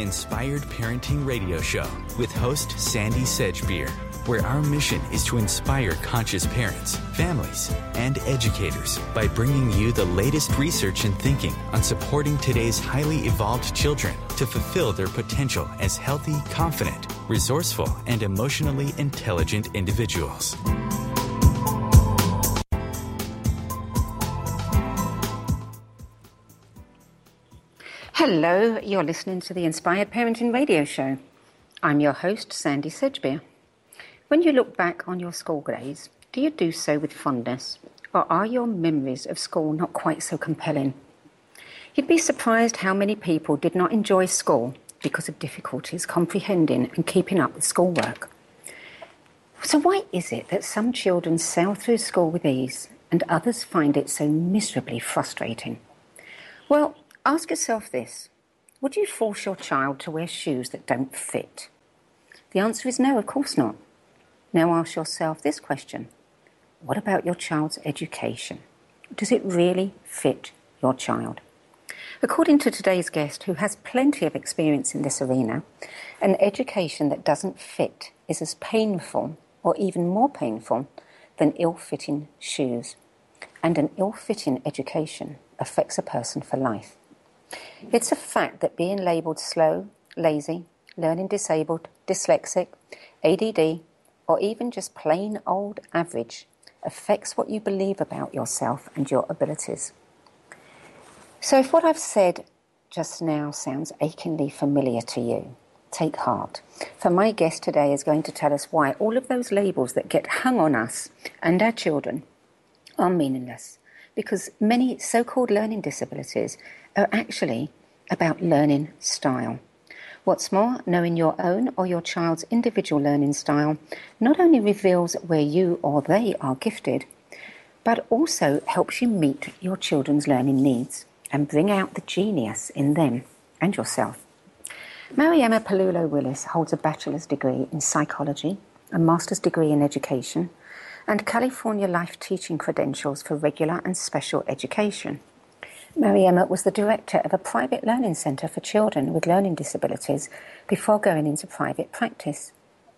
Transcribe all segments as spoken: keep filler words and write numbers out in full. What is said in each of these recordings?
Inspired Parenting Radio Show with host Sandy Sedgbeer, where our mission is to inspire conscious parents, families, and educators by bringing you the latest research and thinking on supporting today's highly evolved children to fulfill their potential as healthy, confident, resourceful, and emotionally intelligent individuals. Hello, you're listening to the Inspired Parenting Radio Show. I'm your host, Sandy Sedgbeer. When you look back on your school days, do you do so with fondness, or are your memories of school not quite so compelling? You'd be surprised how many people did not enjoy school because of difficulties comprehending and keeping up with schoolwork. So why is it that some children sail through school with ease and others find it so miserably frustrating? Well, ask yourself this. Would you force your child to wear shoes that don't fit? The answer is no, of course not. Now ask yourself this question. What about your child's education? Does it really fit your child? According to today's guest, who has plenty of experience in this arena, an education that doesn't fit is as painful or even more painful than ill-fitting shoes. And an ill-fitting education affects a person for life. It's a fact that being labelled slow, lazy, learning disabled, dyslexic, A D D, or even just plain old average affects what you believe about yourself and your abilities. So if what I've said just now sounds achingly familiar to you, take heart. For my guest today is going to tell us why all of those labels that get hung on us and our children are meaningless. Because many so-called learning disabilities are actually about learning style. What's more, knowing your own or your child's individual learning style not only reveals where you or they are gifted, but also helps you meet your children's learning needs and bring out the genius in them and yourself. Mariemma Palulo-Willis holds a bachelor's degree in psychology, a master's degree in education, and California Life Teaching credentials for regular and special education. Mariemma was the director of a private learning centre for children with learning disabilities before going into private practice.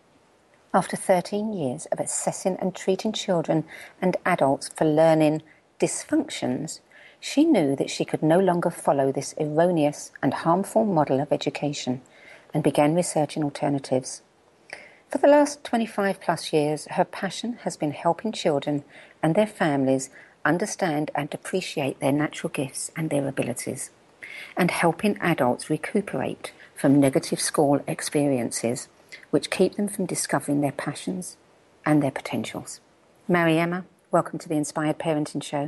After thirteen years of assessing and treating children and adults for learning dysfunctions, she knew that she could no longer follow this erroneous and harmful model of education and began researching alternatives. For the last twenty-five plus years, her passion has been helping children and their families understand and appreciate their natural gifts and their abilities, and helping adults recuperate from negative school experiences which keep them from discovering their passions and their potentials. Mariemma, welcome to the Inspired Parenting Show.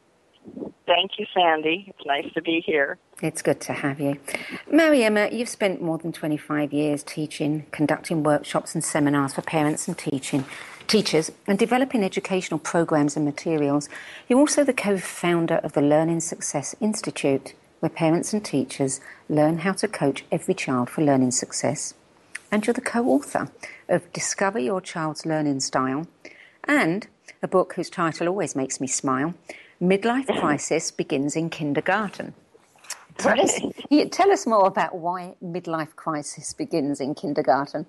Thank you, Sandy. It's nice to be here. It's good to have you. Mariemma, you've spent more than twenty-five years teaching, conducting workshops and seminars for parents and teaching, teachers, and developing educational programs and materials. You're also the co-founder of the Learning Success Institute, where parents and teachers learn how to coach every child for learning success. And you're the co-author of Discover Your Child's Learning Style and a book whose title always makes me smile, Midlife Crisis Begins in Kindergarten. Tell us, yeah, tell us more about why midlife crisis begins in kindergarten.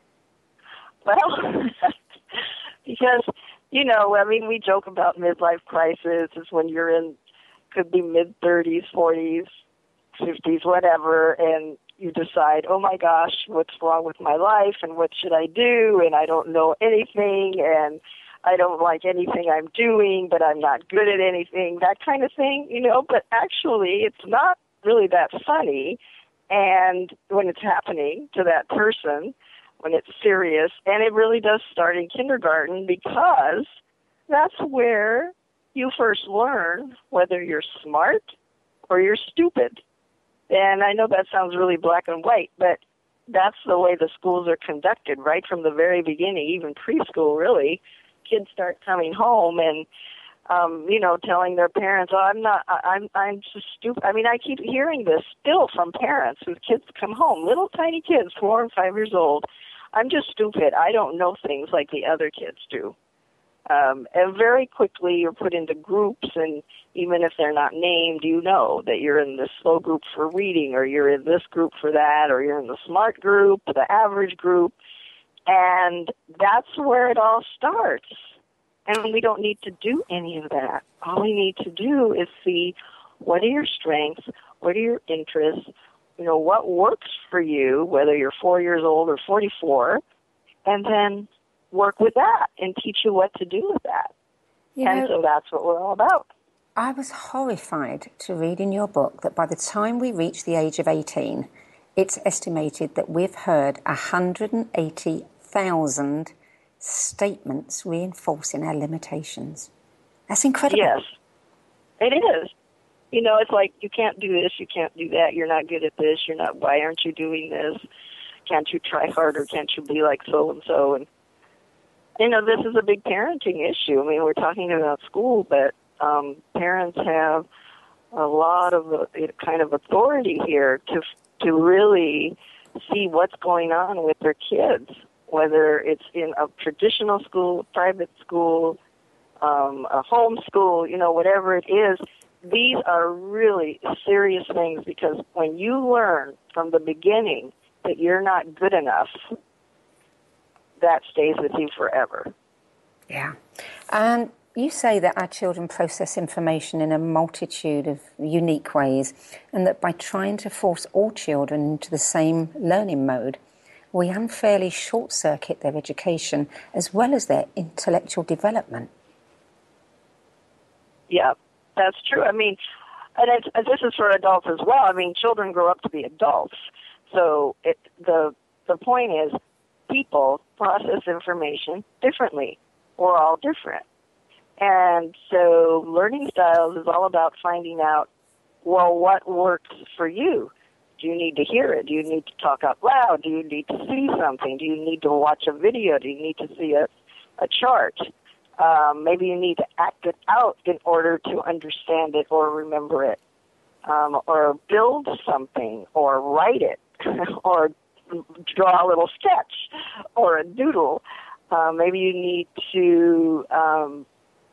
Well, because, you know, I mean, we joke about midlife crisis. It's when you're in, could be mid-thirties, forties, fifties, whatever, and you decide, oh, my gosh, what's wrong with my life, and what should I do, and I don't know anything, and I don't like anything I'm doing, but I'm not good at anything, that kind of thing, you know. But actually, it's not really that funny, and when it's happening to that person, when it's serious, and it really does start in kindergarten, because that's where you first learn whether you're smart or you're stupid. And I know that sounds really black and white, but that's the way the schools are conducted right from the very beginning, even preschool, really. Kids start coming home and, um, you know, telling their parents, oh, I'm not, I, I'm I'm just stupid. I mean, I keep hearing this still from parents whose kids come home, little tiny kids, four and five years old. I'm just stupid. I don't know things like the other kids do. Um, and very quickly you're put into groups, and even if they're not named, you know that you're in the slow group for reading, or you're in this group for that, or you're in the smart group, the average group, and that's where it all starts. And we don't need to do any of that. All we need to do is see what are your strengths, what are your interests, you know, what works for you, whether you're four years old or forty-four, and then work with that and teach you what to do with that. You and know, so that's what we're all about. I was horrified to read in your book that by the time we reach the age of eighteen, it's estimated that we've heard one hundred eighty thousand statements reinforcing our limitations. That's incredible. Yes, it is. You know, it's like, you can't do this, you can't do that, you're not good at this, you're not, why aren't you doing this? Can't you try harder? Can't you be like so-and-so? And, you know, this is a big parenting issue. I mean, we're talking about school, but um, parents have a lot of uh, kind of authority here to to really see what's going on with their kids, whether it's in a traditional school, private school, um, a home school, you know, whatever it is. These are really serious things, because when you learn from the beginning that you're not good enough, that stays with you forever. Yeah. And you say that our children process information in a multitude of unique ways, and that by trying to force all children into the same learning mode, we unfairly short-circuit their education as well as their intellectual development. Yeah, that's true. I mean, and it's, and this is for adults as well. I mean, children grow up to be adults. So it, the the point is, people process information differently. We're all different. And so learning styles is all about finding out, well, what works for you? Do you need to hear it? Do you need to talk out loud? Do you need to see something? Do you need to watch a video? Do you need to see a, a chart? Um, maybe you need to act it out in order to understand it or remember it, um, or build something, or write it, or draw a little sketch, or a doodle. Uh, maybe you need to um,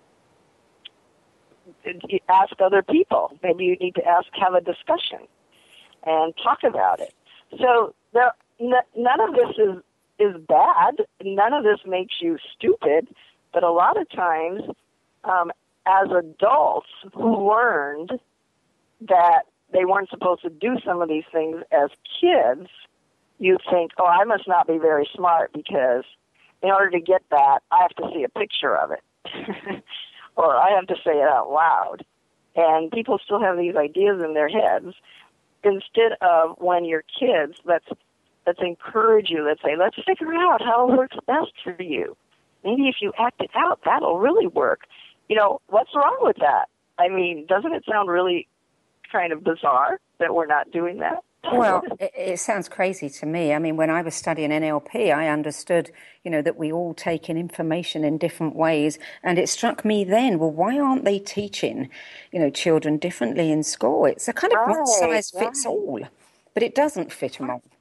ask other people. Maybe you need to ask, have a discussion, and talk about it. So there, n- none of this is is bad. None of this makes you stupid. But a lot of times, um, as adults who learned that they weren't supposed to do some of these things as kids, you think, oh, I must not be very smart, because in order to get that, I have to see a picture of it. Or I have to say it out loud. And people still have these ideas in their heads. Instead of, when you're kids, let's, let's encourage you. Let's say, let's figure out how it works best for you. Maybe if you act it out, that'll really work. You know, what's wrong with that? I mean, doesn't it sound really kind of bizarre that we're not doing that? Well, it, it sounds crazy to me. I mean, when I was studying N L P, I understood, you know, that we all take in information in different ways. And it struck me then, well, why aren't they teaching, you know, children differently in school? It's a kind of right, one size fits right. all, but it doesn't fit them all.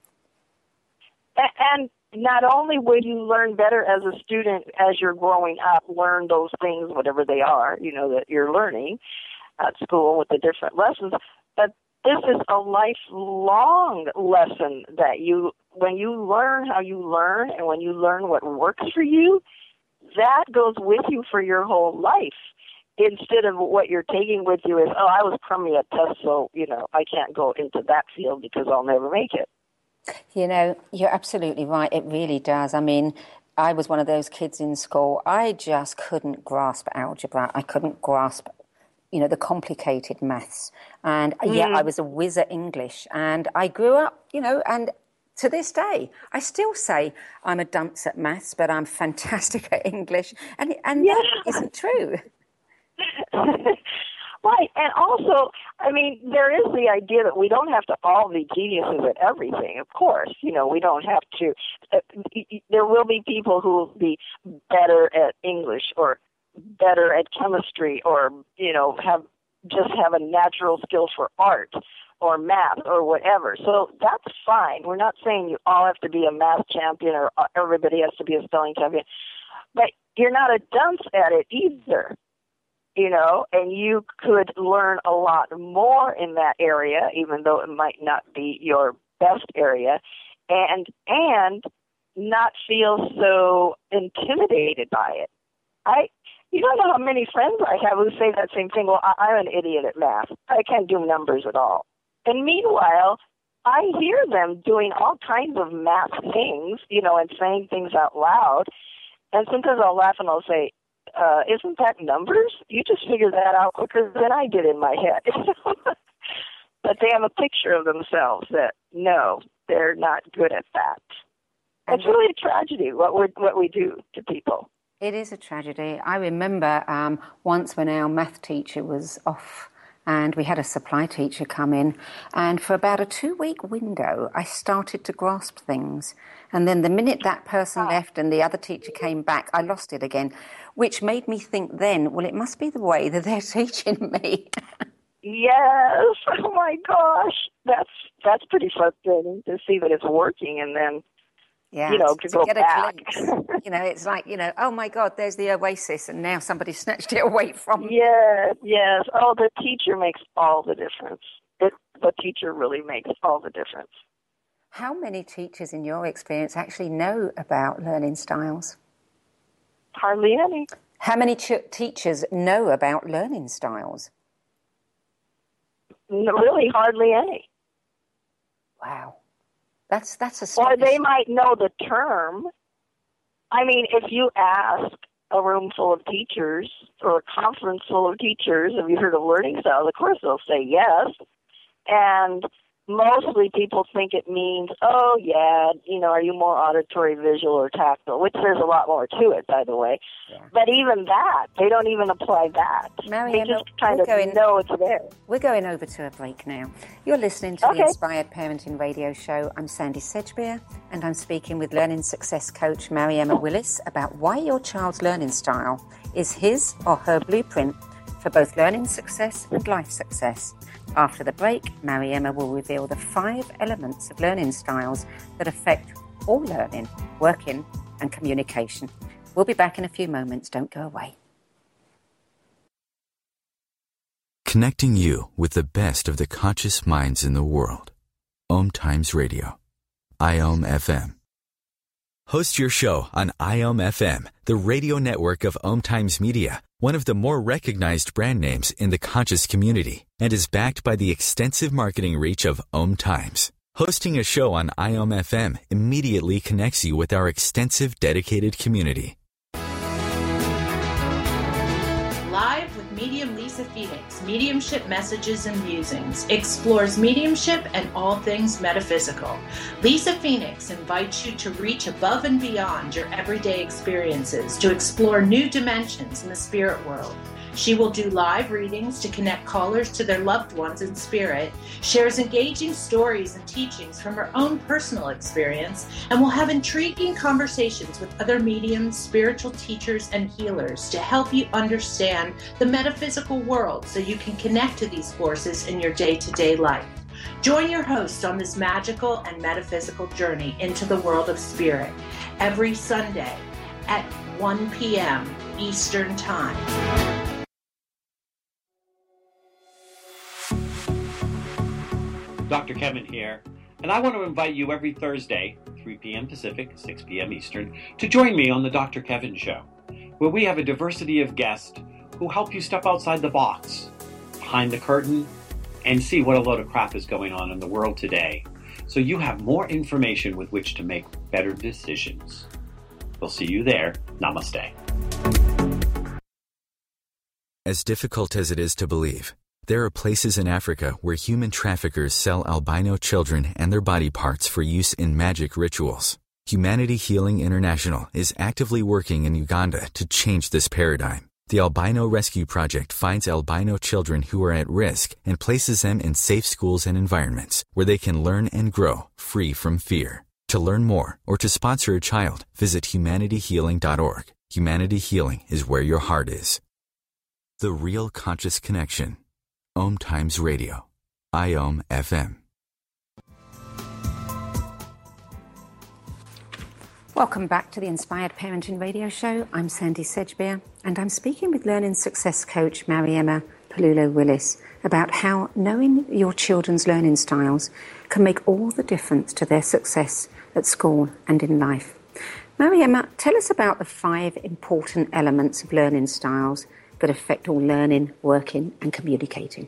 And not only will you learn better as a student as you're growing up, learn those things, whatever they are, you know, that you're learning at school with the different lessons, but this is a lifelong lesson that you, when you learn how you learn and when you learn what works for you, that goes with you for your whole life. Instead of what you're taking with you is, oh, I was crummy at tests, so, you know, I can't go into that field because I'll never make it. You know, you're absolutely right. It really does. I mean, I was one of those kids in school. I just couldn't grasp algebra. I couldn't grasp, you know, the complicated maths. And mm. yeah, I was a whiz at English. And I grew up, you know, and to this day, I still say I'm a dunce at maths, but I'm fantastic at English. And, and yeah. that isn't true. Right, and also, I mean, there is the idea that we don't have to all be geniuses at everything, of course. You know, we don't have to. Uh, there will be people who will be better at English or better at chemistry, or, you know, have just have a natural skill for art or math or whatever. So that's fine. We're not saying you all have to be a math champion or everybody has to be a spelling champion. But you're not a dunce at it either, you know, and you could learn a lot more in that area, even though it might not be your best area, and and not feel so intimidated by it. I, you don't know how many friends I have who say that same thing. Well, I, I'm an idiot at math. I can't do numbers at all. And meanwhile, I hear them doing all kinds of math things, you know, and saying things out loud. And sometimes I'll laugh and I'll say, uh, isn't that numbers? You just figured that out quicker than I did in my head. But they have a picture of themselves that, no, they're not good at that. It's really a tragedy what we what we do to people. It is a tragedy. I remember um, once when our math teacher was off and we had a supply teacher come in, and for about a two-week window, I started to grasp things. And then the minute that person left and the other teacher came back, I lost it again, which made me think then, well, it must be the way that they're teaching me. Yes. Oh, my gosh. That's, that's pretty frustrating to see that it's working and then, yeah, you know, to, to go get back. A glimpse. You know, it's like, you know, oh, my God, there's the oasis, and now somebody snatched it away from me. Yes, yes. Oh, the teacher makes all the difference. It, the teacher really makes all the difference. How many teachers, in your experience, actually know about learning styles? Hardly any. How many ch- teachers know about learning styles? No, really, hardly any. Wow. That's that's a Or they might know the term. I mean, if you ask a room full of teachers or a conference full of teachers, have you heard of learning styles? Of course they'll say yes. And mostly people think it means, oh, yeah, you know, are you more auditory, visual, or tactile? Which there's a lot more to it, by the way. Yeah. But even that, they don't even apply that. Marianne, they just kind of going, know it's there. We're going over to a break now. You're listening to okay. the Inspired Parenting Radio Show. I'm Sandy Sedgbeer, and I'm speaking with learning success coach Mariemma Willis about why your child's learning style is his or her blueprint for both learning success and life success. After the break, Mariemma will reveal the five elements of learning styles that affect all learning, working, and communication. We'll be back in a few moments. Don't go away. Connecting you with the best of the conscious minds in the world. Om Times Radio. I O M F M. Host your show on I O M F M, the radio network of Om Times Media, one of the more recognized brand names in the conscious community, and is backed by the extensive marketing reach of Om Times. Hosting a show on I O M F M immediately connects you with our extensive dedicated community. Live with medium Lisa Phoenix, Mediumship Messages and Musings, explores mediumship and all things metaphysical. Lisa Phoenix invites you to reach above and beyond your everyday experiences, to explore new dimensions in the spirit world. She will do live readings to connect callers to their loved ones in spirit, shares engaging stories and teachings from her own personal experience, and will have intriguing conversations with other mediums, spiritual teachers, and healers to help you understand the metaphysical world so you can connect to these forces in your day-to-day life. Join your host on this magical and metaphysical journey into the world of spirit every Sunday at one p.m. Eastern Time. Doctor Kevin here, and I want to invite you every Thursday, three p.m. Pacific, six p.m. Eastern, to join me on the Doctor Kevin Show, where we have a diversity of guests who help you step outside the box, behind the curtain, and see what a load of crap is going on in the world today, so you have more information with which to make better decisions. We'll see you there. Namaste. As difficult as it is to believe, there are places in Africa where human traffickers sell albino children and their body parts for use in magic rituals. Humanity Healing International is actively working in Uganda to change this paradigm. The Albino Rescue Project finds albino children who are at risk and places them in safe schools and environments where they can learn and grow free from fear. To learn more or to sponsor a child, visit humanity healing dot org. Humanity Healing is where your heart is. The Real Conscious Connection. Om Times Radio. I O M F M. Welcome back to the Inspired Parenting Radio Show. I'm Sandy Sedgbeer, and I'm speaking with Learning Success Coach Mariemma Pilulo-Willis about how knowing your children's learning styles can make all the difference to their success at school and in life. Mariemma, tell us about the five important elements of learning styles that affect all learning, working, and communicating.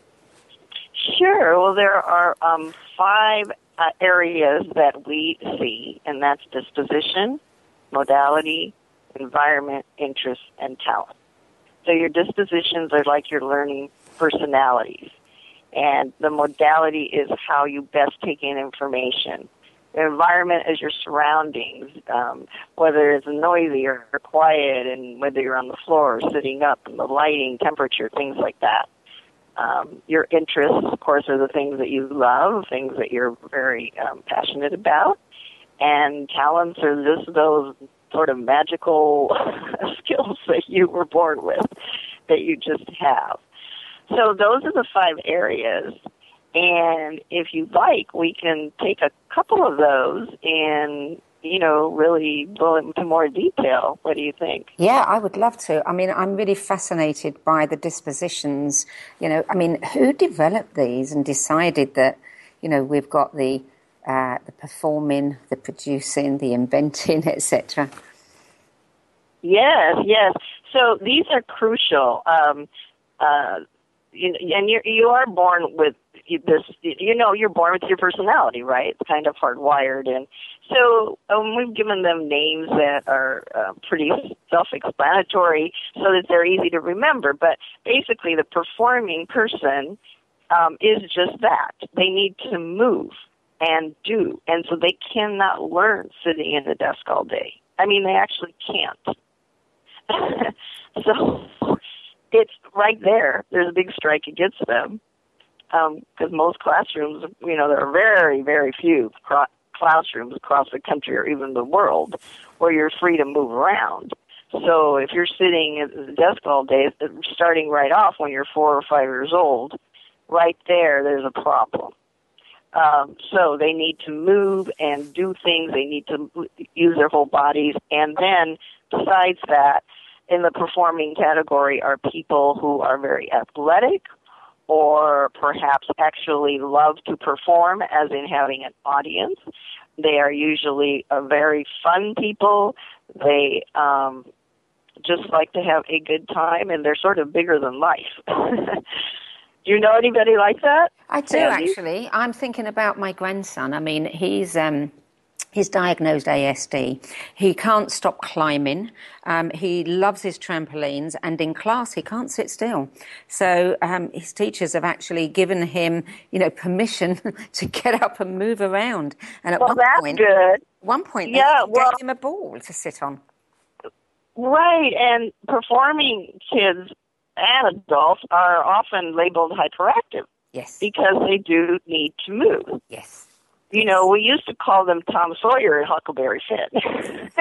Sure. Well, there are um, five uh, areas that we see, and that's disposition, modality, environment, interest, and talent. So your dispositions are like your learning personalities, and the modality is how you best take in information. The environment is your surroundings, um, whether it's noisy or quiet, and whether you're on the floor or sitting up, and the lighting, temperature, things like that. Um, your interests, of course, are the things that you love, things that you're very um, passionate about. And talents are just those sort of magical skills that you were born with, that you just have. So those are the five areas. And if you'd like, we can take a couple of those and, you know, really go into more detail. What do you think? Yeah, I would love to. I mean, I'm really fascinated by the dispositions. You know, I mean, who developed these and decided that, you know, we've got the uh, the performing, the producing, the inventing, et cetera? Yes, yes. So these are crucial. Um, uh, you, and you you are born with this, you know, you're born with your personality, right? It's kind of hardwired. And so um, we've given them names that are uh, pretty self-explanatory so that they're easy to remember. But basically the performing person um, is just that. They need to move and do. And so they cannot learn sitting in the desk all day. I mean, they actually can't. So it's right there. There's a big strike against them. Because um, most classrooms, you know, there are very, very few cro- classrooms across the country or even the world where you're free to move around. So if you're sitting at the desk all day, starting right off when you're four or five years old, right there, there's a problem. Um, so they need to move and do things. They need to use their whole bodies. And then besides that, in the performing category are people who are very athletic, or perhaps actually love to perform, as in having an audience. They are usually a very fun people. They um, just like to have a good time, and they're sort of bigger than life. Do you know anybody like that? I do, Sandy? Actually. I'm thinking about my grandson. I mean, he's... Um He's diagnosed A S D. He can't stop climbing. Um, he loves his trampolines, and in class he can't sit still. So um, his teachers have actually given him, you know, permission to get up and move around. And at well, one that's point, good. one point, yeah, they well, gave him a ball to sit on. Right, and performing kids and adults are often labeled hyperactive. Yes, because they do need to move. Yes. You know, we used to call them Tom Sawyer and Huckleberry Finn.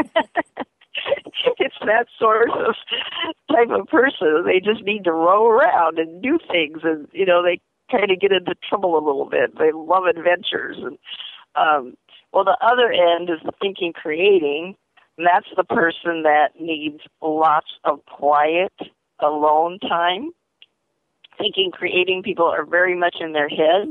It's that sort of type of person. They just need to roll around and do things, and, you know, they kind of get into trouble a little bit. They love adventures. And um, well, the other end is the thinking, creating, and that's the person that needs lots of quiet, alone time. Thinking, creating people are very much in their heads.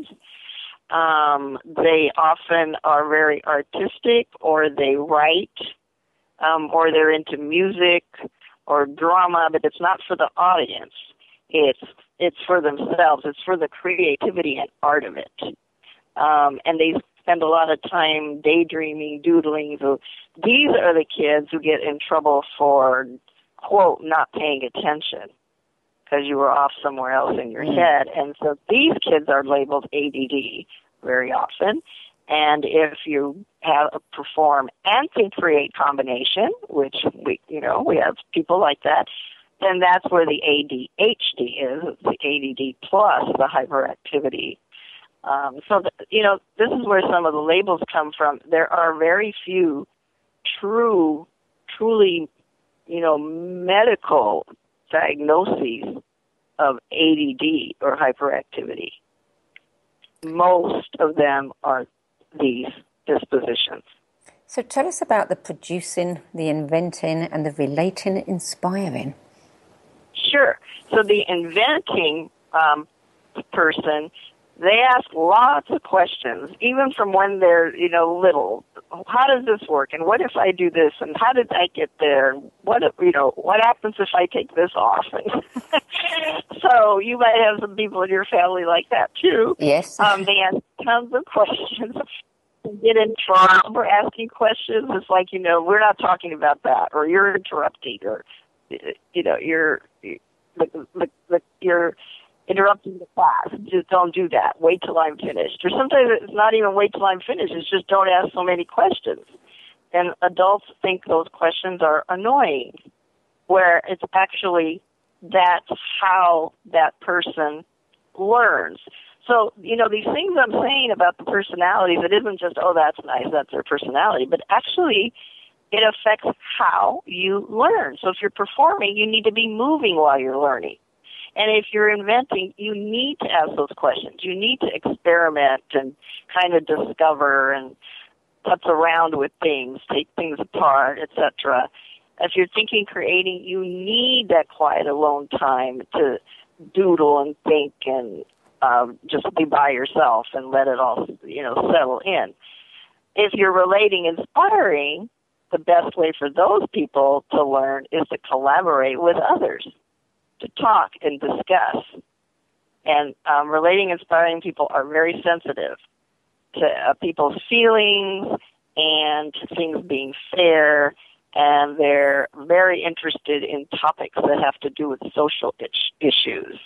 Um, they often are very artistic, or they write, um, or they're into music or drama, but it's not for the audience. It's it's for themselves. It's for the creativity and art of it. Um, and they spend a lot of time daydreaming, doodling. So these are the kids who get in trouble for, quote, not paying attention, because you were off somewhere else in your head. And so these kids are labeled A D D very often. And if you have a perform and think create combination, which we, you know, we have people like that, then that's where the A D H D is, the A D D plus the hyperactivity. Um, so, the, you know, this is where some of the labels come from. There are very few true, truly, you know, medical diagnoses of A D D or hyperactivity. Most of them are these dispositions. So tell us about the producing, the inventing, and the relating, inspiring. Sure. So the inventing um, person, they ask lots of questions, even from when they're, you know, little. How does this work? And what if I do this? And how did I get there? And what, if, you know, what happens if I take this off? And so you might have some people in your family like that too. Yes. Um, they ask tons of questions. Get in trouble for asking questions. It's like, you know, we're not talking about that, or you're interrupting, or, you know, you're, you're, you're interrupting the class. Just don't do that. Wait till I'm finished. Or sometimes it's not even wait till I'm finished. It's just don't ask so many questions. And adults think those questions are annoying, where it's actually that's how that person learns. So, you know, these things I'm saying about the personalities, it isn't just, oh, that's nice, that's their personality, but actually it affects how you learn. So if you're performing, you need to be moving while you're learning. And if you're inventing, you need to ask those questions. You need to experiment and kind of discover and putz around with things, take things apart, et cetera. If you're thinking, creating, you need that quiet, alone time to doodle and think and um, just be by yourself and let it all, you know, settle in. If you're relating, inspiring, the best way for those people to learn is to collaborate with others, to talk and discuss. And um, relating, inspiring people are very sensitive to uh, people's feelings and things being fair, and they're very interested in topics that have to do with social is- issues.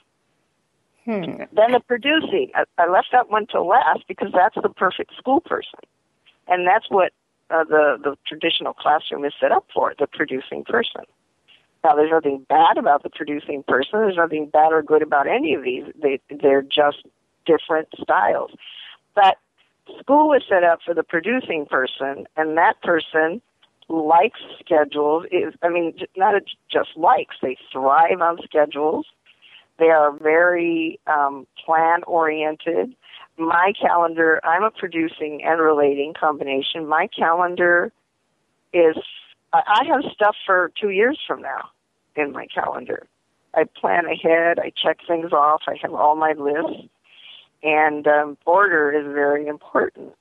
Hmm. Then the producing. I, I left that one till last because that's the perfect school person. And that's what uh, the, the traditional classroom is set up for, the producing person. Now, there's nothing bad about the producing person. There's nothing bad or good about any of these. They, they're just different styles. But school is set up for the producing person, and that person likes schedules. Is I mean, not just likes. They thrive on schedules. They are very um, plan-oriented. My calendar, I'm a producing and relating combination. My calendar is, I have stuff for two years from now in my calendar. I plan ahead. I check things off. I have all my lists. And um, order is very important.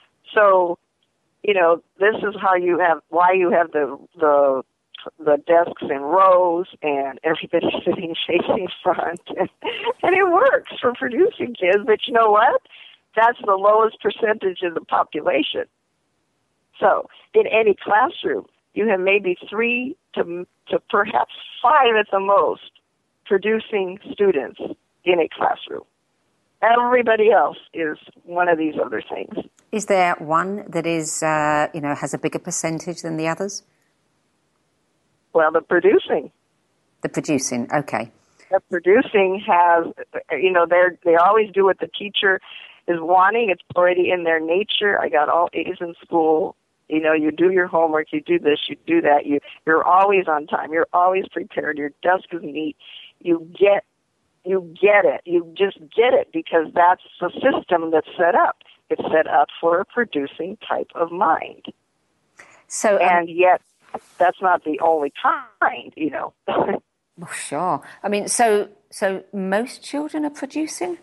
So, you know, this is how you have, why you have the the the desks in rows and everybody sitting facing front. And, and it works for producing kids, but you know what? That's the lowest percentage of the population. So in any classroom, you have maybe three to, to perhaps five at the most producing students in a classroom. Everybody else is one of these other things. Is there one that is, uh, you know, has a bigger percentage than the others? Well, the producing. The producing, okay. The producing has, you know, they they always do what the teacher is wanting. It's already in their nature. I got all A's in school. You know, you do your homework, you do this, you do that. You, you're always on time. You're always prepared. Your desk is neat. You get You get it. You just get it because that's the system that's set up. It's set up for a producing type of mind. So, um, and yet, that's not the only kind, you know. Well, sure. I mean, so so most children are producing?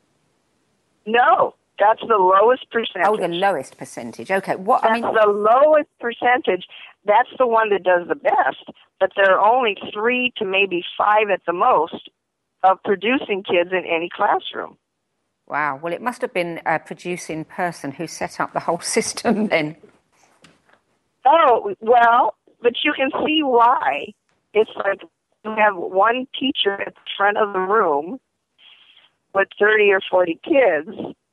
No, that's the lowest percentage. Oh, the lowest percentage. Okay. What That's I mean, the lowest percentage. That's the one that does the best. But there are only three to maybe five at the most of producing kids in any classroom. Wow. Well, it must have been a producing person who set up the whole system then. Oh, well, but you can see why. It's like you have one teacher at the front of the room with thirty or forty kids,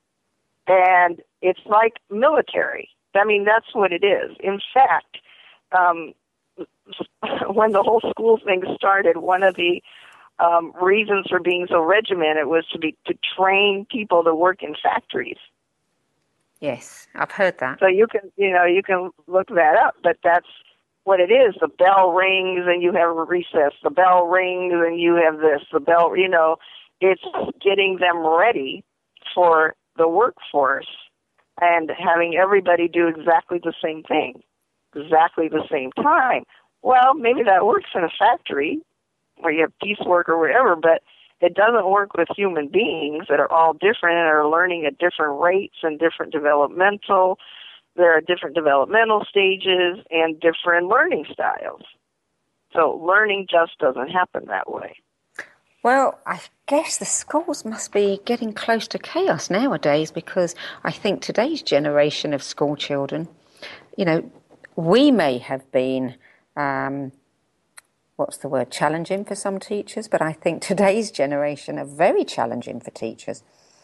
and it's like military. I mean, that's what it is. In fact, um, when the whole school thing started, one of the um, reasons for being so regimented was to be to train people to work in factories. Yes, I've heard that. So you can, you know, you can look that up, but that's what it is. The bell rings and you have a recess. The bell rings and you have this. The bell, you know, it's getting them ready for the workforce and having everybody do exactly the same thing, exactly the same time. Well, maybe that works in a factory where you have piecework or whatever, but it doesn't work with human beings that are all different and are learning at different rates and different developmental, there are different developmental stages and different learning styles. So learning just doesn't happen that way. Well, I guess the schools must be getting close to chaos nowadays, because I think today's generation of school children, you know, we may have been, um, what's the word, challenging for some teachers, but I think today's generation are very challenging for teachers.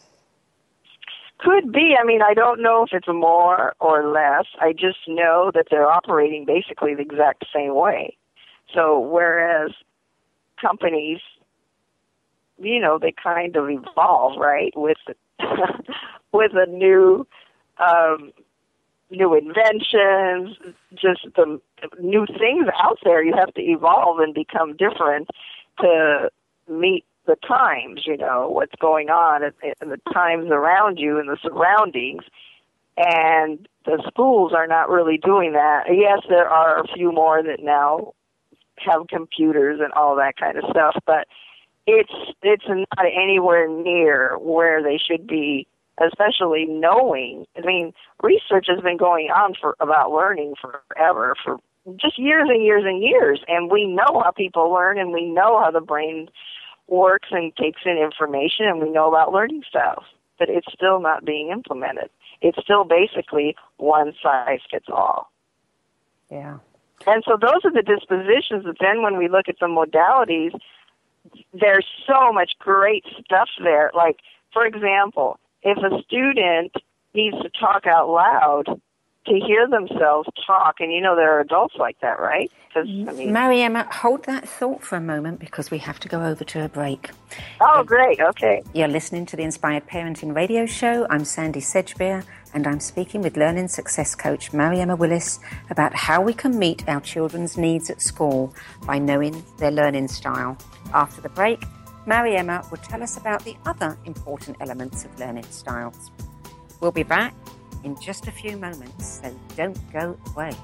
Could be. I mean, I don't know if it's more or less. I just know that they're operating basically the exact same way. So whereas companies, you know, they kind of evolve, right, with with a new um, new inventions, just the new things out there. You have to evolve and become different to meet the times, you know, what's going on and the times around you and the surroundings. And the schools are not really doing that. Yes, there are a few more that now have computers and all that kind of stuff, but it's it's not anywhere near where they should be, especially knowing. I mean, research has been going on for about learning forever, for just years and years and years, and we know how people learn, and we know how the brain works and takes in information, and we know about learning styles, but it's still not being implemented. It's still basically one size fits all. Yeah. And so those are the dispositions, but then when we look at the modalities, there's so much great stuff there. Like, for example, if a student needs to talk out loud, to hear themselves talk, and you know there are adults like that, right? I mean, Mariemma, hold that thought for a moment, because we have to go over to a break. Oh, um, great, okay. You're listening to the Inspired Parenting Radio Show. I'm Sandy Sedgbeer, and I'm speaking with Learning Success Coach Mariemma Willis about how we can meet our children's needs at school by knowing their learning style. After the break, Mariemma will tell us about the other important elements of learning styles. We'll be back in just a few moments, so don't go away.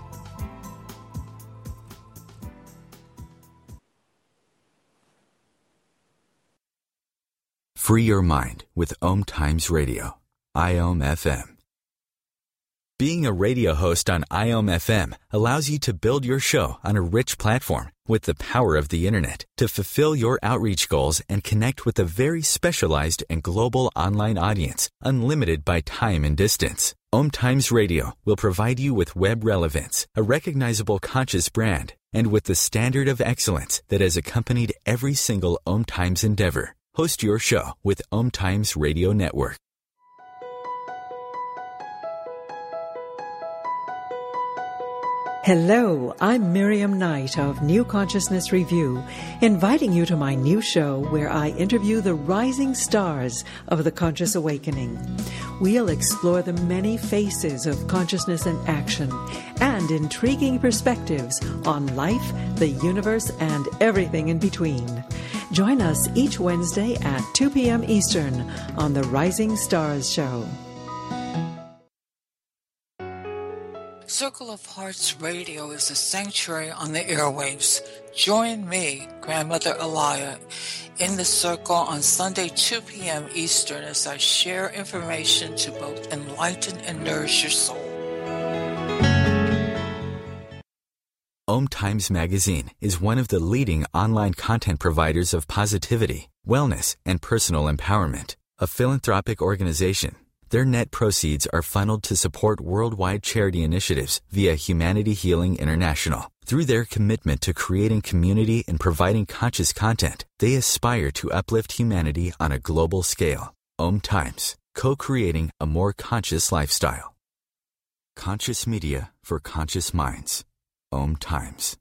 Free your mind with Om Times Radio, I O M F M. Being a radio host on I O M F M allows you to build your show on a rich platform with the power of the internet to fulfill your outreach goals and connect with a very specialized and global online audience, unlimited by time and distance. Om Times Radio will provide you with web relevance, a recognizable conscious brand, and with the standard of excellence that has accompanied every single Om Times endeavor. Host your show with Om Times Radio Network. Hello, I'm Miriam Knight of New Consciousness Review, inviting you to my new show where I interview the rising stars of the conscious awakening. We'll explore the many faces of consciousness in action and intriguing perspectives on life, the universe, and everything in between. Join us each Wednesday at two p.m. Eastern on the Rising Stars Show. Circle of Hearts Radio is a sanctuary on the airwaves. Join me, Grandmother Alaya, in the circle on Sunday, two p.m. Eastern, as I share information to both enlighten and nourish your soul. Om Times Magazine is one of the leading online content providers of positivity, wellness, and personal empowerment. A philanthropic organization, their net proceeds are funneled to support worldwide charity initiatives via Humanity Healing International. Through their commitment to creating community and providing conscious content, they aspire to uplift humanity on a global scale. Om Times, co-creating a more conscious lifestyle. Conscious media for conscious minds. Om Times.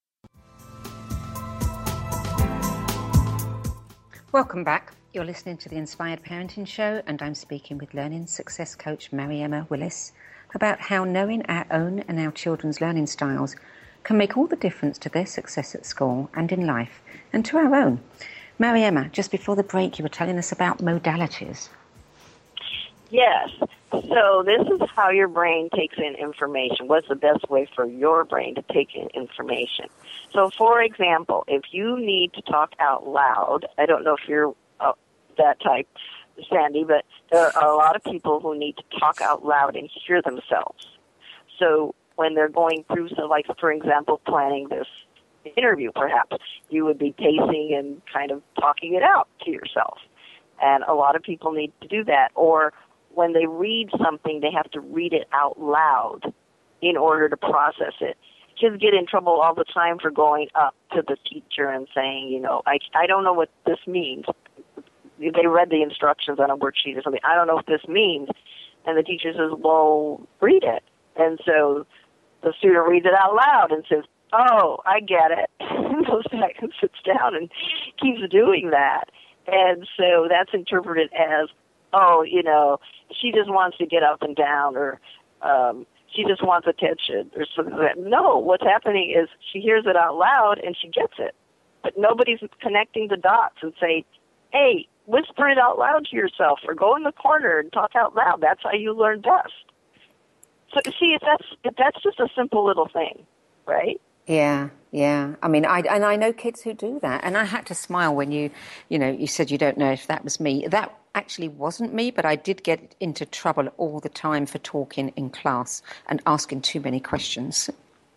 Welcome back. You're listening to the Inspired Parenting Show, and I'm speaking with Learning Success Coach Mariemma Willis about how knowing our own and our children's learning styles can make all the difference to their success at school and in life, and to our own. Mariemma, just before the break, you were telling us about modalities. Yes. So this is how your brain takes in information. What's the best way for your brain to take in information? So, for example, if you need to talk out loud, I don't know if you're uh, that type, Sandy, but there are a lot of people who need to talk out loud and hear themselves. So when they're going through, so like, for example, planning this interview, perhaps, you would be pacing and kind of talking it out to yourself. And a lot of people need to do that. Or when they read something, they have to read it out loud in order to process it. Kids get in trouble all the time for going up to the teacher and saying, you know, I, I don't know what this means. They read the instructions on a worksheet or something. I don't know what this means. And the teacher says, well, read it. And so the student reads it out loud and says, oh, I get it. And goes back and sits down and keeps doing that. And so that's interpreted as, oh, you know, she just wants to get up and down, or um, she just wants attention, or something like that. No, what's happening is she hears it out loud and she gets it. But nobody's connecting the dots and say, hey, whisper it out loud to yourself, or go in the corner and talk out loud. That's how you learn best. So, see, if that's, if that's just a simple little thing, right? Yeah, yeah. I mean, I and I know kids who do that, and I had to smile when you, you know, you said you don't know if that was me. That actually wasn't me, but I did get into trouble all the time for talking in class and asking too many questions.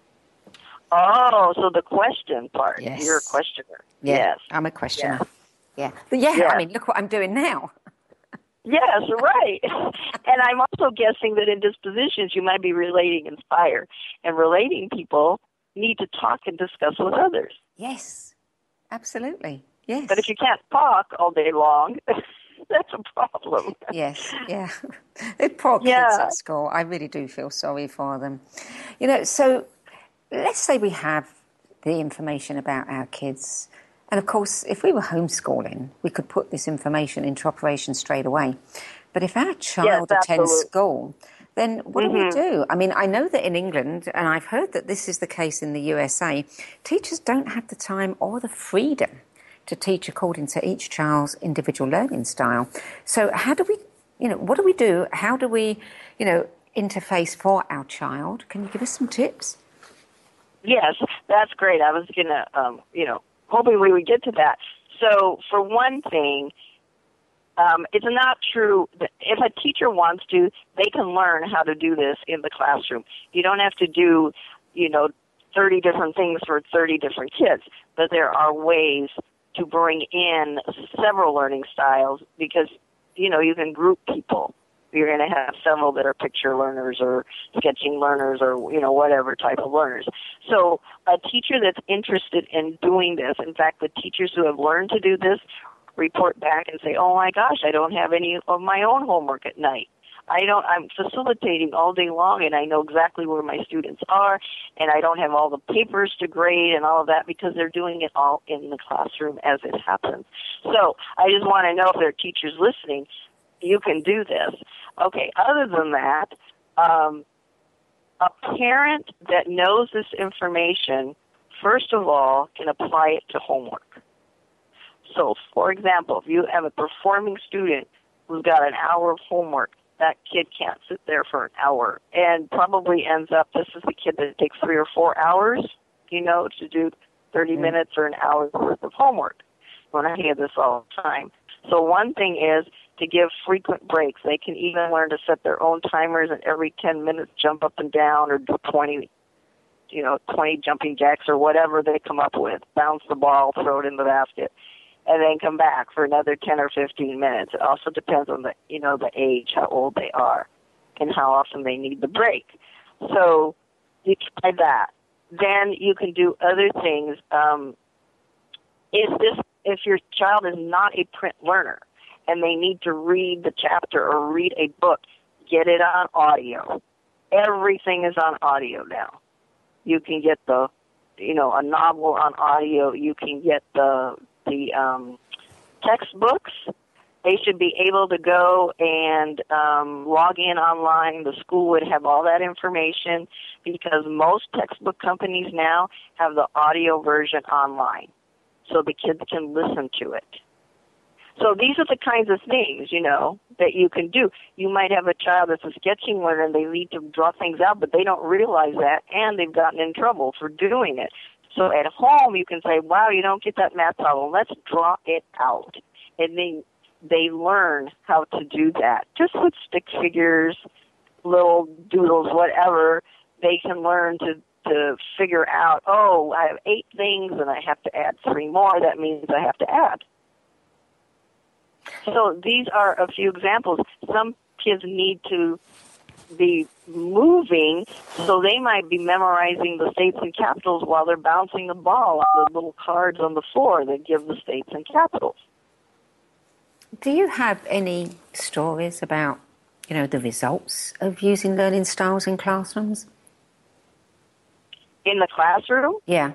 Oh, so the question part. Yes. You're a questioner. Yeah, yes. I'm a questioner. Yeah. Yeah. But yeah, yeah, I mean, look what I'm doing now. Yes, right. And I'm also guessing that in dispositions you might be relating inspire. And relating people need to talk and discuss with others. Yes, absolutely. Yes. But if you can't talk all day long, that's a problem. Yes, yeah. The poor kids Yeah. at school, I really do feel sorry for them. You know, so let's say we have the information about our kids. And of course, if we were homeschooling, we could put this information into operation straight away. But if our child Yes, attends absolutely. school, then what Mm-hmm. do we do? I mean, I know that in England, and I've heard that this is the case in the U S A, teachers don't have the time or the freedom to teach according to each child's individual learning style. So how do we, you know, what do we do? How do we, you know, interface for our child? Can you give us some tips? Yes, that's great. I was going to, um, you know, hoping we would get to that. So for one thing, um, it's not true that if a teacher wants to, they can learn how to do this in the classroom. You don't have to do, you know, thirty different things for thirty different kids, but there are ways to bring in several learning styles because, you know, you can group people. You're going to have several that are picture learners or sketching learners or, you know, whatever type of learners. So a teacher that's interested in doing this, in fact, the teachers who have learned to do this report back and say, oh, my gosh, I don't have any of my own homework at night. I don't, I'm facilitating all day long, and I know exactly where my students are, and I don't have all the papers to grade and all of that because they're doing it all in the classroom as it happens. So I just want to know if there are teachers listening, you can do this. Okay, other than that, um, a parent that knows this information, first of all, can apply it to homework. So, for example, if you have a performing student who's got an hour of homework, that kid can't sit there for an hour and probably ends up, this is the kid that takes three or four hours, you know, to do thirty mm-hmm. minutes or an hour's worth of homework. When I hear this all the time. So one thing is to give frequent breaks. They can even learn to set their own timers and every ten minutes jump up and down or do twenty, you know, twenty jumping jacks or whatever they come up with. Bounce the ball, throw it in the basket, and then come back for another ten or fifteen minutes. It also depends on the, you know, the age, how old they are, and how often they need the break. So you try that. Then you can do other things. Um, if this, if your child is not a print learner and they need to read the chapter or read a book, get it on audio. Everything is on audio now. You can get the, you know, a novel on audio. You can get the the um, textbooks. They should be able to go and um, log in online. The school would have all that information because most textbook companies now have the audio version online, so the kids can listen to it. So these are the kinds of things, you know, that you can do. You might have a child that's a sketching learner and they need to draw things out, but they don't realize that, and they've gotten in trouble for doing it. So at home, you can say, wow, you don't get that math problem. Let's draw it out. And then they learn how to do that. Just with stick figures, little doodles, whatever, they can learn to, to figure out, oh, I have eight things and I have to add three more. That means I have to add. So these are a few examples. Some kids need to be moving, so they might be memorizing the states and capitals while they're bouncing the ball on the little cards on the floor that give the states and capitals. Do you have any stories about, you know, the results of using learning styles in classrooms? In the classroom? Yeah.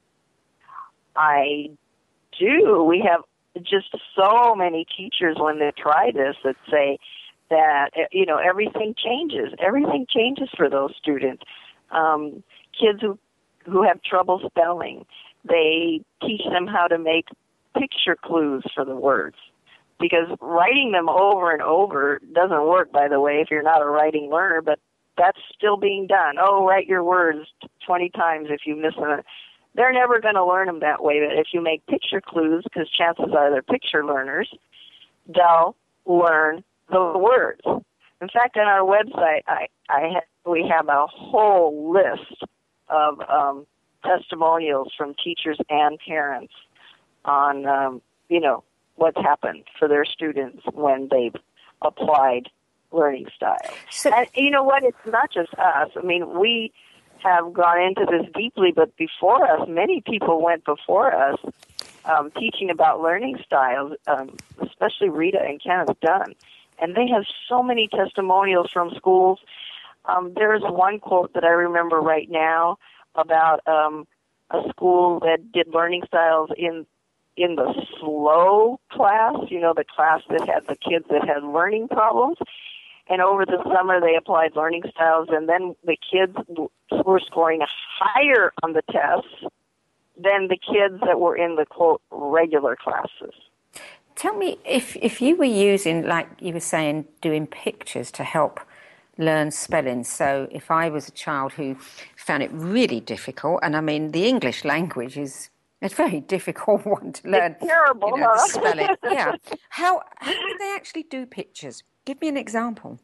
I do. We have just so many teachers when they try this that say that, you know, everything changes. Everything changes for those students. Um, kids who who have trouble spelling, they teach them how to make picture clues for the words. Because writing them over and over doesn't work, by the way, if you're not a writing learner, but that's still being done. Oh, write your words twenty times if you miss them. They're never going to learn them that way, but if you make picture clues, because chances are they're picture learners, they'll learn the words. In fact, on our website, I, I ha- we have a whole list of um, testimonials from teachers and parents on, um, you know, what's happened for their students when they've applied learning styles. So, and you know what? It's not just us. I mean, we have gone into this deeply, but before us, many people went before us um, teaching about learning styles, um, especially Rita and Kenneth Dunn. And they have so many testimonials from schools. Um, there's one quote that I remember right now about um, a school that did learning styles in in the slow class, you know, the class that had the kids that had learning problems. And over the summer, they applied learning styles, and then the kids were scoring higher on the tests than the kids that were in the, quote, regular classes. Tell me, if, if you were using, like you were saying, doing pictures to help learn spelling. So if I was a child who found it really difficult, and I mean, the English language is a very difficult one to learn. It's terrible, you know, huh? to spell it. Yeah. How, how did they actually do pictures? Give me an example.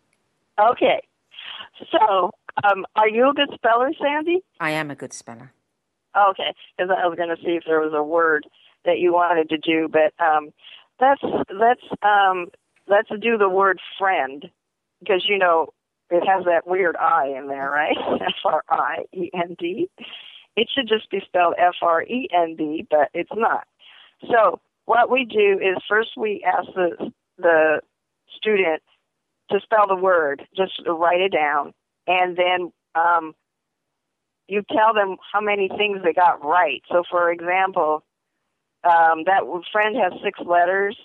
Okay. So, um, are you a good speller, Sandy? I am a good speller. Okay, because I was going to see if there was a word that you wanted to do, but um, let's let's um, let's do the word friend, because you know it has that weird I in there, right? F R I E N D. It should just be spelled F R E N D, but it's not. So what we do is first we ask the the student to spell the word, just write it down, and then um, you tell them how many things they got right. So, for example, um, that friend has six letters,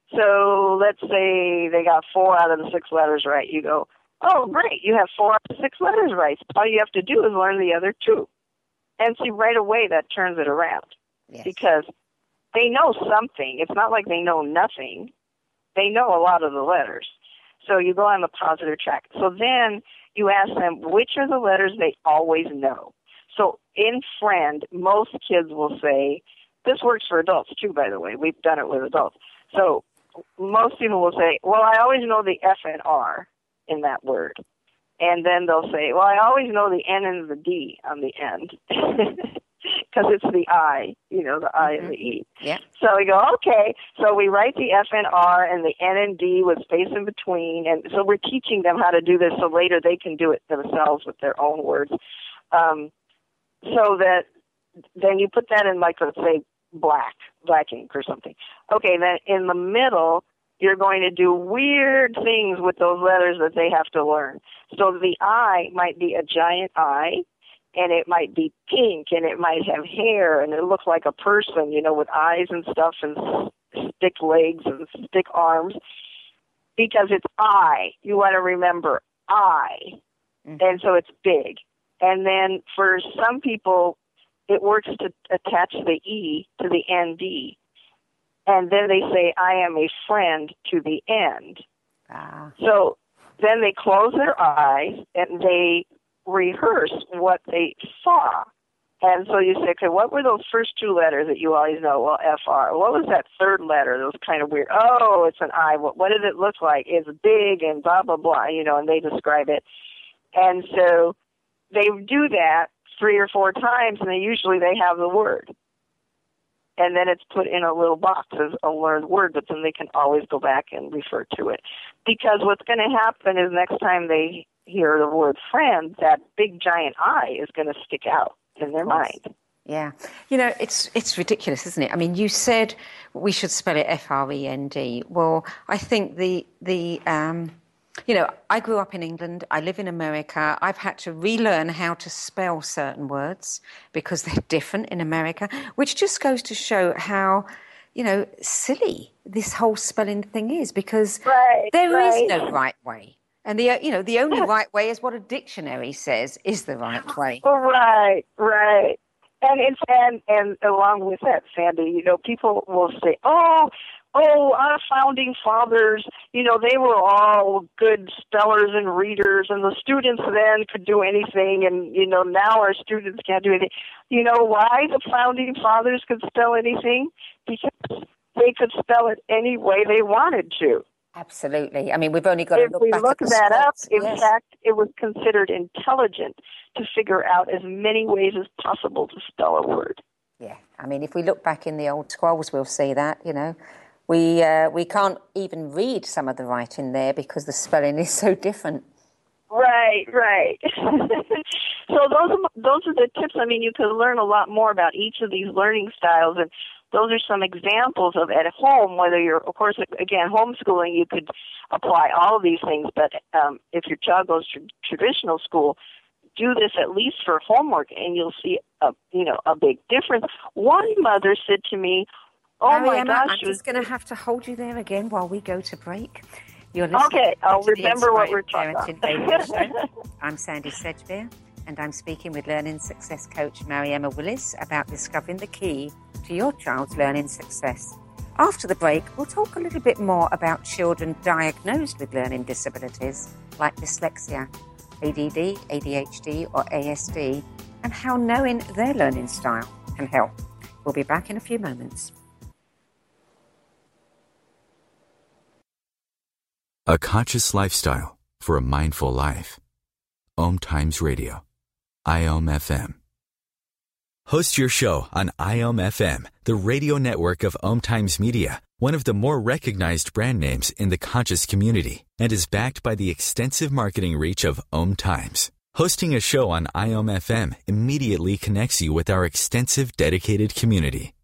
so let's say they got four out of the six letters right. You go, oh, great, you have four out of six letters right. So all you have to do is learn the other two. And see, right away that turns it around. Yes. Because they know something. It's not like they know nothing. They know a lot of the letters. So you go on the positive track. So then you ask them, which are the letters they always know? So in friend, most kids will say, this works for adults too, by the way. We've done it with adults. So most people will say, well, I always know the F and R in that word. And then they'll say, well, I always know the N and the D on the end. Because it's the I, you know, the I mm-hmm. and the E. Yeah. So we go, okay. So we write the F and R and the N and D with space in between. And so we're teaching them how to do this so later they can do it themselves with their own words. Um, so that then you put that in, like, let's say, black, black ink or something. Okay, then in the middle, you're going to do weird things with those letters that they have to learn. So the I might be a giant I, and it might be pink, and it might have hair, and it looks like a person, you know, with eyes and stuff, and stick legs and stick arms, because it's I. You want to remember I, mm-hmm. and so it's big. And then for some people, it works to attach the E to the N D. and then they say, I am a friend to the end. Ah. So then they close their eyes and they rehearse what they saw. And so you say, okay, what were those first two letters that you always know? Well, F R. What was that third letter that was kind of weird? Oh, it's an I. What, what does it look like? It's big and blah, blah, blah, you know, and they describe it. And so they do that three or four times, and they usually they have the word. And then it's put in a little box as a learned word, but then they can always go back and refer to it. Because what's going to happen is next time they hear the word friend, that big giant I is going to stick out in their mind. Yeah. You know, it's it's ridiculous, isn't it? I mean, you said we should spell it F R E N D. Well, I think the, the um, you know, I grew up in England. I live in America. I've had to relearn how to spell certain words because they're different in America, which just goes to show how, you know, silly this whole spelling thing is, because right, there right. is no right way. And the you know the only right way is what a dictionary says is the right way. Right, right. And it's and and along with that, Sandy, you know, people will say, "Oh, oh, our founding fathers, you know, they were all good spellers and readers, and the students then could do anything, and you know, now our students can't do anything." You know why the founding fathers could spell anything? Because they could spell it any way they wanted to. Absolutely. I mean, we've only got if to look we back look at the that up, scripts. in Yes. fact, it was considered intelligent to figure out as many ways as possible to spell a word. Yeah. I mean, if we look back in the old scrolls, we'll see that, you know. We uh, we can't even read some of the writing there because the spelling is so different. Right, right. So those are, those are the tips. I mean, you can learn a lot more about each of these learning styles, and those are some examples of at home, whether you're, of course, again, homeschooling, you could apply all of these things, but um, if your child goes to traditional school, do this at least for homework, and you'll see a, you know, a big difference. One mother said to me, oh, Mary my Emma, gosh. I'm just going to have to hold you there again while we go to break. You're listening Okay, I'll to the remember what Inspired we're talking Parenting about. Radio Show. I'm Sandy Sedgbeer, and I'm speaking with Learning Success Coach Mary Emma Willis about discovering the key to your child's learning success. After the break, we'll talk a little bit more about children diagnosed with learning disabilities like dyslexia, A D D, A D H D, or A S D, and how knowing their learning style can help. We'll be back in a few moments. A conscious lifestyle for a mindful life. Om Times Radio. I O M F M. Host your show on I O M F M, the radio network of Om Times Media, one of the more recognized brand names in the conscious community, and is backed by the extensive marketing reach of Om Times. Hosting a show on I O M F M immediately connects you with our extensive dedicated community.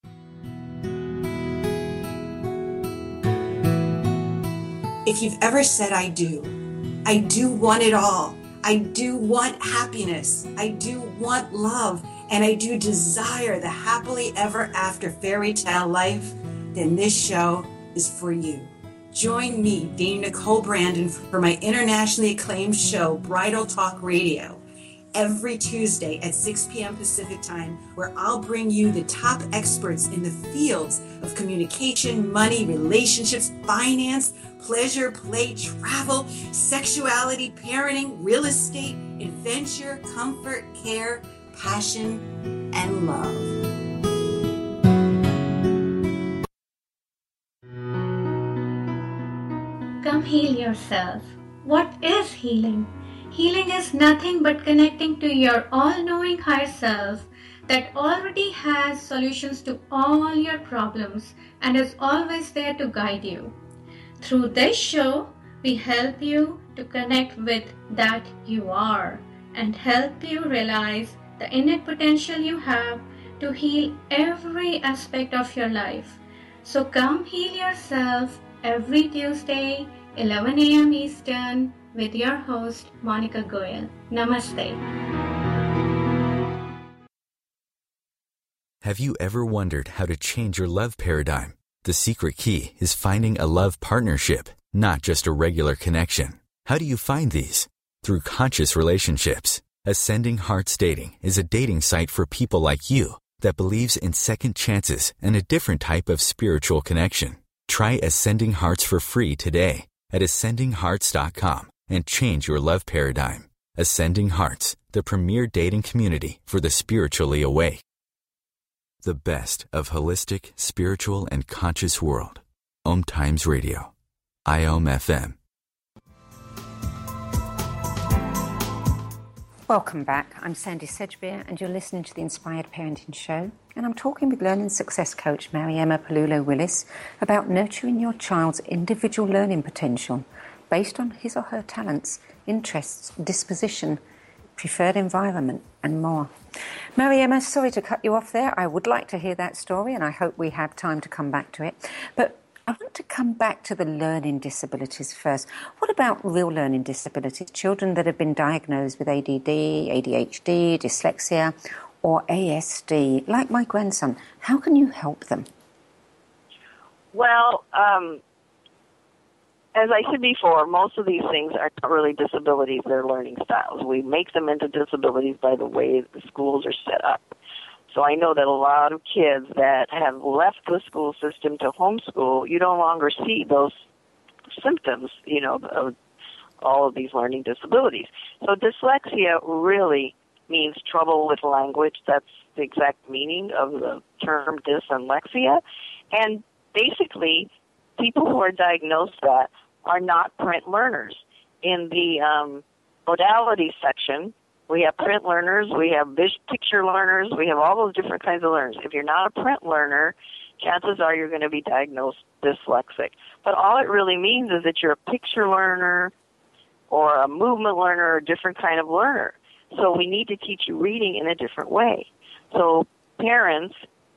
If you've ever said, I do, I do want it all. I do want happiness. I do want love. And I do desire the happily ever after fairy tale life, then this show is for you. Join me, Dana Nicole Brandon, for my internationally acclaimed show, Bridal Talk Radio, every Tuesday at six p.m. Pacific Time, where I'll bring you the top experts in the fields of communication, money, relationships, finance, pleasure, play, travel, sexuality, parenting, real estate, adventure, comfort, care, passion, and love. Come heal yourself. What is healing? Healing is nothing but connecting to your all-knowing higher self that already has solutions to all your problems and is always there to guide you. Through this show, we help you to connect with that you are and help you realize the innate potential you have to heal every aspect of your life. So come heal yourself every Tuesday, eleven a.m. Eastern, with your host, Monica Goyal. Namaste. Have you ever wondered how to change your love paradigm? The secret key is finding a love partnership, not just a regular connection. How do you find these? Through conscious relationships. Ascending Hearts Dating is a dating site for people like you that believes in second chances and a different type of spiritual connection. Try Ascending Hearts for free today at ascending hearts dot com and change your love paradigm. Ascending Hearts, the premier dating community for the spiritually awake. The best of holistic, spiritual, and conscious world. Om Times Radio. I O M F M. Welcome back. I'm Sandy Sedgbeer, and you're listening to the Inspired Parenting Show. And I'm talking with Learning Success Coach Mary-Emma Palulo-Willis about nurturing your child's individual learning potential based on his or her talents, interests, disposition, preferred environment, and more. Mary-Emma, sorry to cut you off there. I would like to hear that story, and I hope we have time to come back to it. But I want to come back to the learning disabilities first. What about real learning disabilities? Children that have been diagnosed with A D D, A D H D, dyslexia, or A S D, like my grandson. How can you help them? Well, um, as I said before, most of these things are not really disabilities, they're learning styles. We make them into disabilities by the way the schools are set up. So I know that a lot of kids that have left the school system to homeschool, you no longer see those symptoms, you know, of all of these learning disabilities. So dyslexia really means trouble with language. That's the exact meaning of the term dyslexia. And basically, people who are diagnosed that are not print learners. In the um, modality section, we have print learners, we have picture learners, we have all those different kinds of learners. If you're not a print learner, chances are you're going to be diagnosed dyslexic. But all it really means is that you're a picture learner or a movement learner or a different kind of learner. So we need to teach you reading in a different way. So parents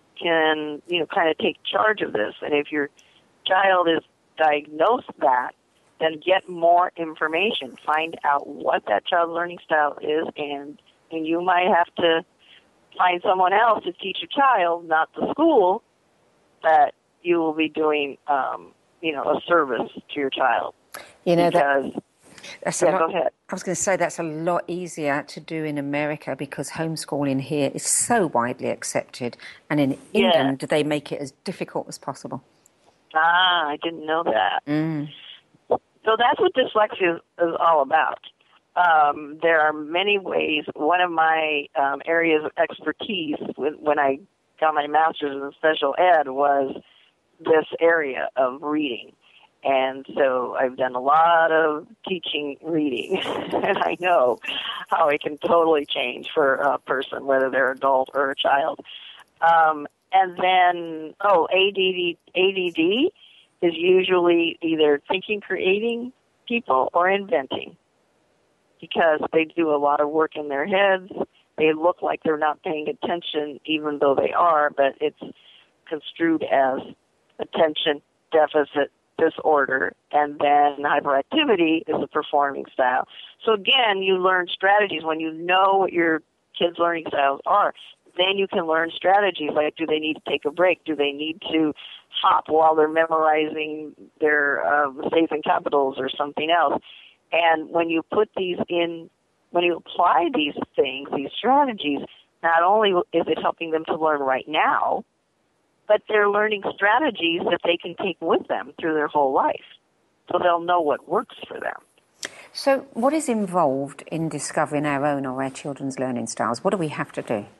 can, you know, kind of take charge of this. And if your child is diagnosed that, then get more information. Find out what that child's learning style is, and, and you might have to find someone else to teach your child, not the school, that you will be doing, um, you know, a service to your child. You know, because, that, that's yeah, a lot, go ahead. I was going to say that's a lot easier to do in America because homeschooling here is so widely accepted, and in yeah. England they make it as difficult as possible. Ah, I didn't know that. Mm. So that's what dyslexia is all about. Um, there are many ways. One of my um, areas of expertise when, when I got my master's in special ed was this area of reading. And so I've done a lot of teaching reading, and I know how it can totally change for a person, whether they're adult or a child. Um, and then, oh, A D D, A D D is usually either thinking, creating people, or inventing, because they do a lot of work in their heads. They look like they're not paying attention, even though they are, but it's construed as attention deficit disorder, and then hyperactivity is a performing style. So again, you learn strategies. When you know what your kids' learning styles are, then you can learn strategies like, do they need to take a break? Do they need to hop while they're memorizing their uh, states and capitals or something else? And when you put these in, when you apply these things, these strategies, not only is it helping them to learn right now, but they're learning strategies that they can take with them through their whole life. So they'll know what works for them. So what is involved in discovering our own or our children's learning styles? What do we have to do?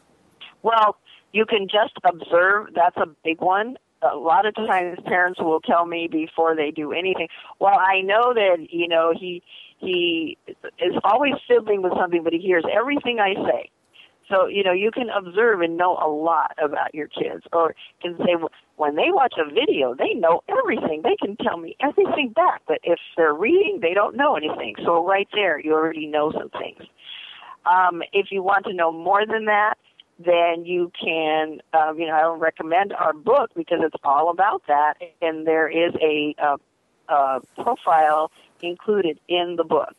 Well, you can just observe. That's a big one. A lot of times parents will tell me before they do anything, well, I know that, you know, he he is always fiddling with something, but he hears everything I say. So, you know, you can observe and know a lot about your kids. Or can say, when they watch a video, they know everything. They can tell me everything back. But if they're reading, they don't know anything. So right there, you already know some things. Um, if you want to know more than that, then you can, um, you know, I recommend our book because it's all about that. And there is a, a, a profile included in the book.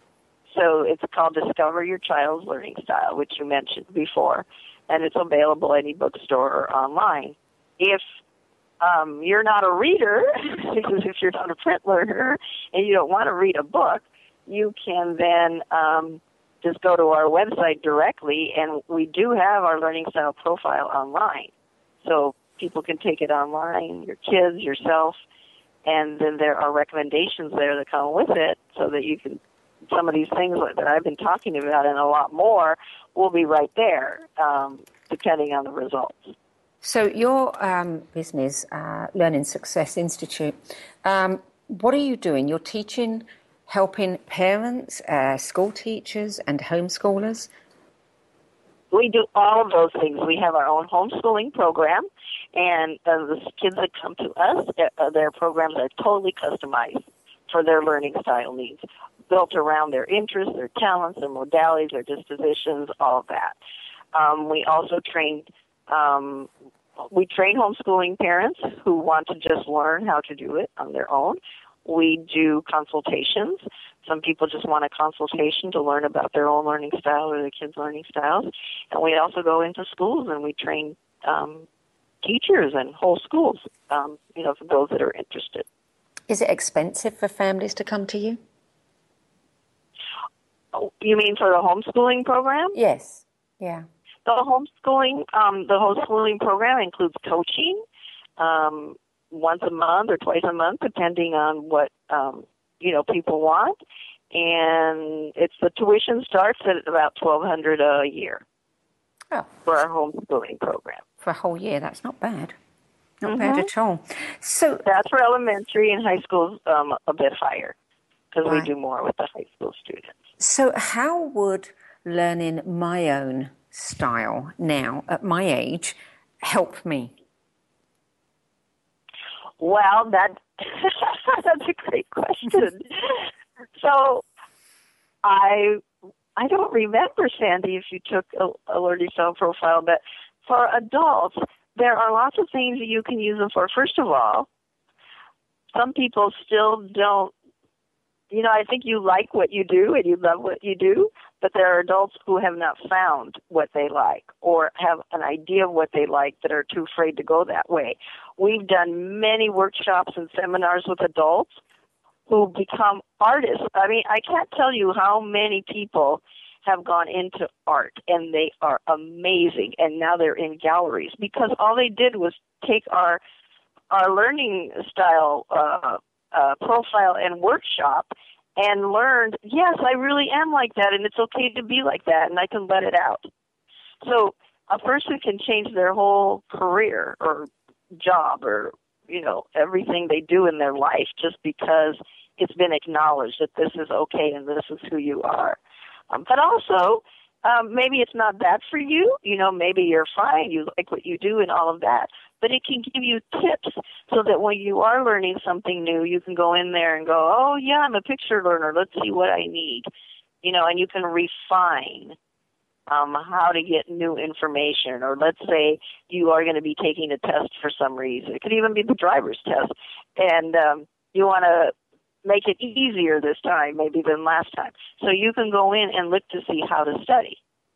So it's called Discover Your Child's Learning Style, which you mentioned before, and it's available at any bookstore or online. If um, you're not a reader, because if you're not a print learner and you don't want to read a book, you can then um, just go to our website directly, and we do have our learning style profile online. So people can take it online, your kids, yourself, and then there are recommendations there that come with it so that you can, some of these things that I've been talking about and a lot more will be right there, um, depending on the results. So your um, business, uh, Learning Success Institute, um, what are you doing? You're teaching, helping parents, uh, school teachers, and homeschoolers? We do all of those things. We have our own homeschooling program, and uh, the kids that come to us, uh, their programs are totally customized for their learning style needs, built around their interests, their talents, their modalities, their dispositions, all of that. Um, we also train, um, we train homeschooling parents who want to just learn how to do it on their own. We do consultations. Some people just want a consultation to learn about their own learning style or their kids' learning styles. And we also go into schools and we train um, teachers and whole schools, um, you know, for those that are interested. Is it expensive for families to come to you? Oh, you mean for the homeschooling program? Yes. Yeah. The homeschooling, um, the homeschooling program includes coaching um, once a month or twice a month, depending on what um, you know people want. And it's the tuition starts at about twelve hundred dollars a year. Oh. For our homeschooling program. For a whole year, that's not bad. Not mm-hmm. bad at all. So that's for elementary, and high school's um, a bit higher because right. we do more with the high school students. So how would learning my own style now, at my age, help me? Well, that that's a great question. So I I don't remember, Sandy, if you took a, a learning style profile, but for adults, there are lots of things that you can use them for. First of all, some people still don't, you know, I think you like what you do and you love what you do, but there are adults who have not found what they like or have an idea of what they like that are too afraid to go that way. We've done many workshops and seminars with adults who become artists. I mean, I can't tell you how many people have gone into art, and they are amazing, and now they're in galleries because all they did was take our our learning style uh, uh, profile and workshop and learned, yes, I really am like that, and it's okay to be like that, and I can let it out. So a person can change their whole career or job or, you know, everything they do in their life just because it's been acknowledged that this is okay and this is who you are. Um, but also, um, maybe it's not that for you. You know, maybe you're fine. You like what you do and all of that. But it can give you tips so that when you are learning something new, you can go in there and go, oh, yeah, I'm a picture learner. Let's see what I need. You know, and you can refine um, how to get new information. Or let's say you are going to be taking a test for some reason. It could even be the driver's test. And um, you want to make it easier this time maybe than last time. So you can go in and look to see how to study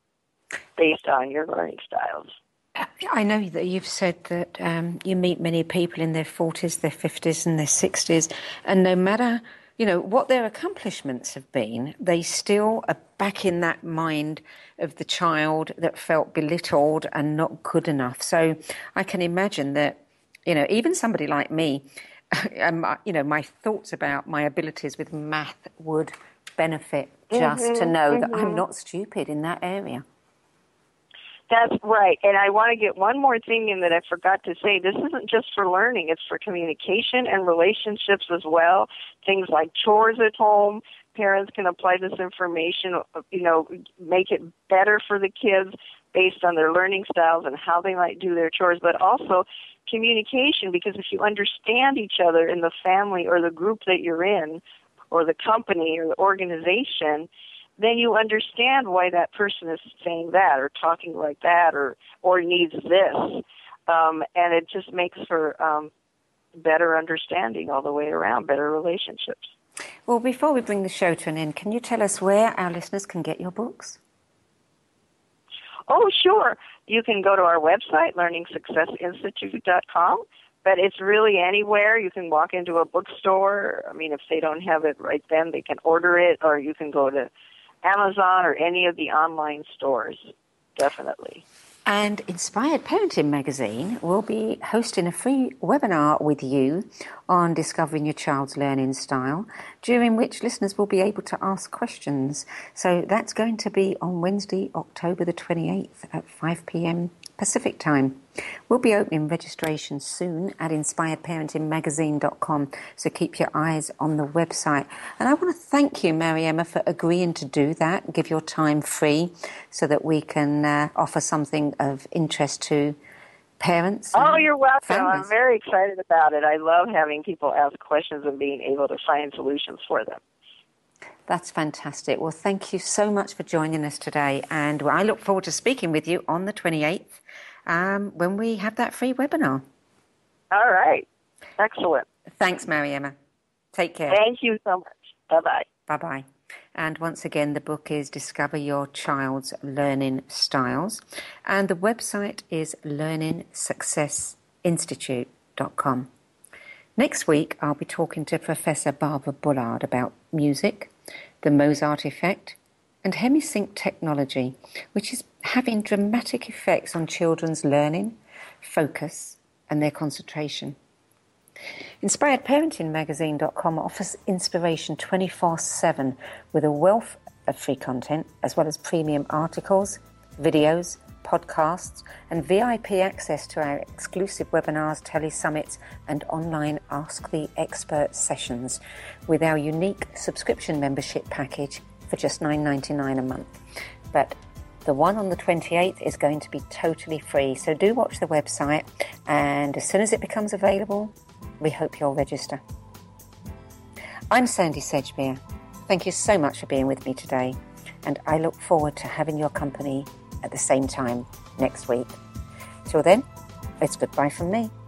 based on your learning styles. I know that you've said that um, you meet many people in their forties, their fifties and their sixties, and no matter, you know, what their accomplishments have been, they still are back in that mind of the child that felt belittled and not good enough. So I can imagine that, you know, even somebody like me, um, you know, my thoughts about my abilities with math would benefit just mm-hmm, to know mm-hmm. that I'm not stupid in that area. That's right. And I want to get one more thing in that I forgot to say. This isn't just for learning. It's for communication and relationships as well. Things like chores at home. Parents can apply this information, you know, make it better for the kids based on their learning styles and how they might do their chores, but also communication, because if you understand each other in the family or the group that you're in or the company or the organization, then you understand why that person is saying that or talking like that or, or needs this. Um, and it just makes for um, better understanding all the way around, better relationships. Well, before we bring the show to an end, can you tell us where our listeners can get your books? Oh, sure. You can go to our website, learning success institute dot com, but it's really anywhere. You can walk into a bookstore. I mean, if they don't have it right then, they can order it, or you can go to Amazon or any of the online stores, definitely. And Inspired Parenting Magazine will be hosting a free webinar with you on discovering your child's learning style, during which listeners will be able to ask questions. So that's going to be on Wednesday, October the twenty-eighth at five p.m. Pacific time. We'll be opening registration soon at inspired parenting magazine dot com, so keep your eyes on the website. And I want to thank you, Mary Emma, for agreeing to do that, give your time free so that we can uh, offer something of interest to parents. Oh, you're welcome. families. I'm very excited about it. I love having people ask questions and being able to find solutions for them. That's fantastic. Well, thank you so much for joining us today. And I look forward to speaking with you on the twenty-eighth um, when we have that free webinar. All right. Excellent. Thanks, Mary Emma. Take care. Thank you so much. Bye-bye. Bye-bye. And once again, the book is Discover Your Child's Learning Styles. And the website is learning success institute dot com. Next week, I'll be talking to Professor Barbara Bullard about music, the Mozart effect, and hemisync technology, which is having dramatic effects on children's learning, focus, and their concentration. Inspired Parenting Magazine dot com offers inspiration twenty-four seven with a wealth of free content, as well as premium articles, videos, podcasts, and V I P access to our exclusive webinars, telesummits, and online Ask the Expert sessions with our unique subscription membership package for just nine dollars and ninety-nine cents a month. But the one on the twenty-eighth is going to be totally free, so do watch the website, and as soon as it becomes available, we hope you'll register. I'm Sandy Sedgbeer. Thank you so much for being with me today, and I look forward to having your company at the same time next week. Till then, it's goodbye from me.